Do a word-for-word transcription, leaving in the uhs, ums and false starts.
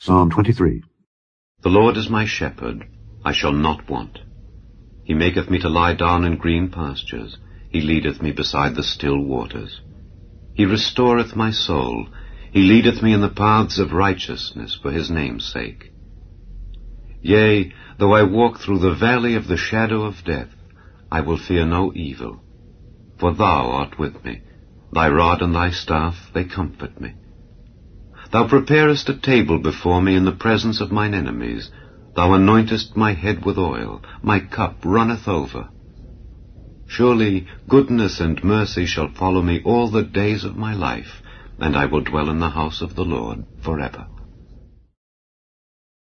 Psalm twenty-three. The Lord is my shepherd, I shall not want. He maketh me to lie down in green pastures. He leadeth me beside the still waters. He restoreth my soul. He leadeth me in the paths of righteousness for his name's sake. Yea, though I walk through the valley of the shadow of death, I will fear no evil. For thou art with me. Thy rod and thy staff, they comfort me. Thou preparest a table before me in the presence of mine enemies. Thou anointest my head with oil. My cup runneth over. Surely goodness and mercy shall follow me all the days of my life, and I will dwell in the house of the Lord forever.